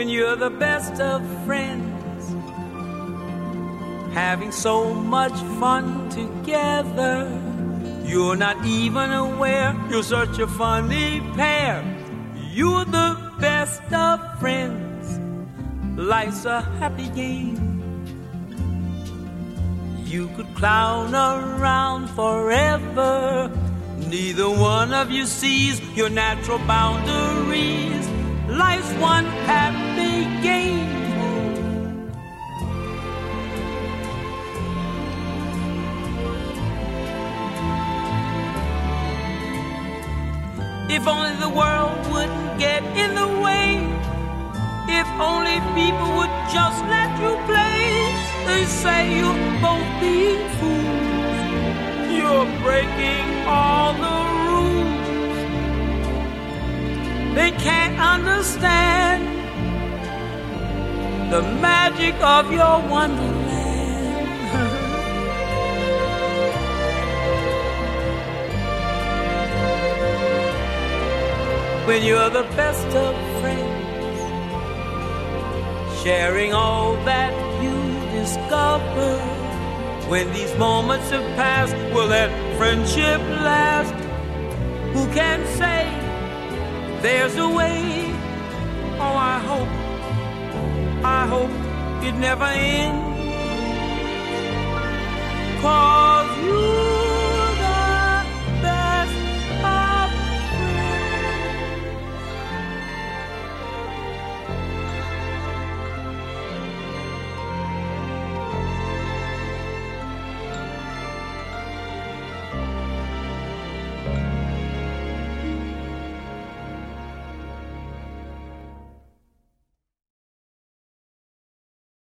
when you're the best of friends, having so much fun together. You're not even aware you're such a funny pair. You're the best of friends. Life's a happy game. You could clown around forever. Neither one of you sees your natural boundaries. Life's one happy game. If only the world wouldn't get in the way. If only people would just let you play. They say you're both being fools. You're breaking all the rules. They can't understand the magic of your wonderland. When you're the best of friends, sharing all that you discover. When these moments have passed, will that friendship last? Who can say there's a way? Oh, I hope it never ends. 'Cause you